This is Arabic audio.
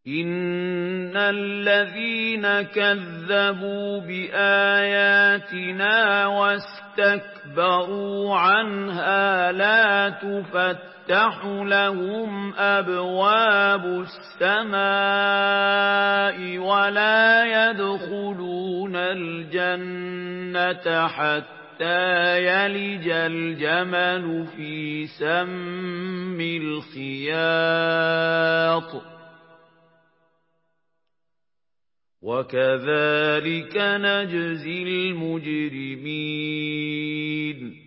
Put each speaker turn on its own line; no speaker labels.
إِنَّ الَّذِينَ كَذَّبُوا بِآيَاتِنَا وَاسْتَكْبَرُوا عَنْهَا لَا تُفَتَّحُ لَهُمْ أَبْوَابُ السَّمَاءِ وَلَا يَدْخُلُونَ الْجَنَّةَ حَتَّى يَلِجَ الْجَمَلُ فِي سَمِّ الْخِيَاطِ وَكَذَلِكَ نَجْزِي الْمُجْرِمِينَ